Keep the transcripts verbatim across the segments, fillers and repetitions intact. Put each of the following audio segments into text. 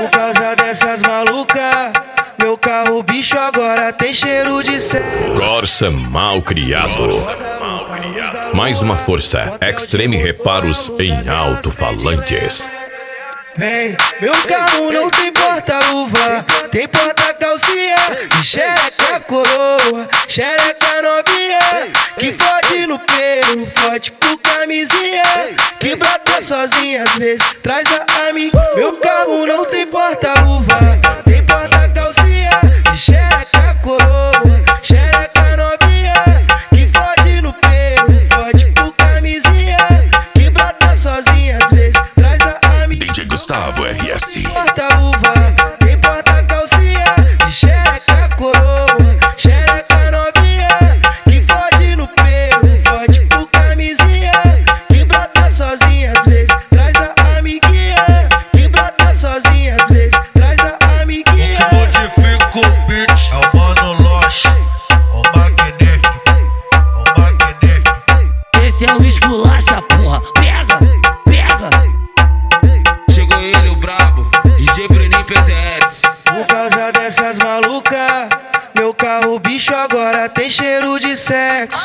Por causa dessas malucas, meu carro bicho agora tem cheiro de sexo. Corsa mal criado. Mais uma força, Extreme Reparos em alto-falantes. Vem, meu carro não tem porta-luva, tem porta-calcinha e xereca coroa, xereca novinha, que fode no pelo, fode com camisinha, que brota sozinha às vezes, traz a amiga. Meu carro não tem porta-luva, tem porta-calcinha e xereca coroa, xereca novinha, que fode no pelo, fode com camisinha, que brota sozinha às vezes, traz a amiga. D J Gustavo R S. Porta-luva, tem porta-calcinha e xereca coroa, xereca novinha, que fode no pelo, fode com camisinha, que brota sozinha às vezes, traz a amiguinha, que brota sozinha às vezes, traz a amiguinha. O que modifica o beat é o Mano Loche, o magnífico, o magnífico. Esse é o esculacha, porra. Pega, pega. Chegou ele, o brabo, D J Bruninho P Z S. Por causa dessas malucas, meu carro bicho agora tem cheiro de sexo.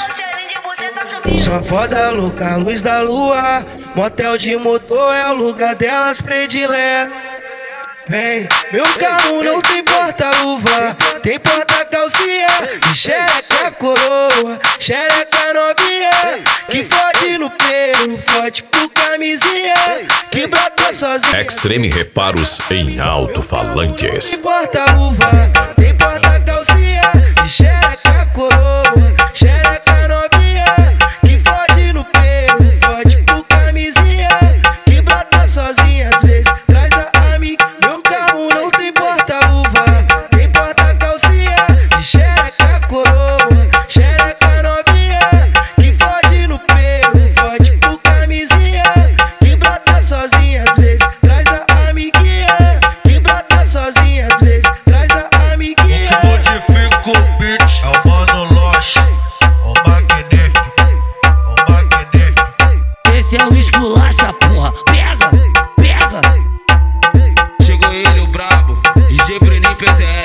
Só foda louca, luz da lua, motel de motor é o lugar delas predileto. Vem, meu carro não tem porta-luva, tem porta-calcinha e xereca coroa, xereca novinha, que fode no pelo, fode com camisinha, que brota sozinha. Extreme Reparos em alto-falantes. Tem porta-luva, tem porta-calcinha e xereca coroa, xereca novinha, que fode no pelo, fode com camisinha, que brota sozinha às vezes, traz a amiga. Meu carro não tem porta-luva, tem porta-calcinha e xereca coroa, xereca novinha, que fode no pelo, fode com camisinha, que brota sozinha às vezes, traz a amiguinha, que brota sozinha às vezes, traz a amiguinha. O que modifica o beat é o Mano Loche, o magnífico, o magnífico. Esse é o esculacha, porra. Pega, pega. Chegou ele, o brabo, D J Bruninho P Z S.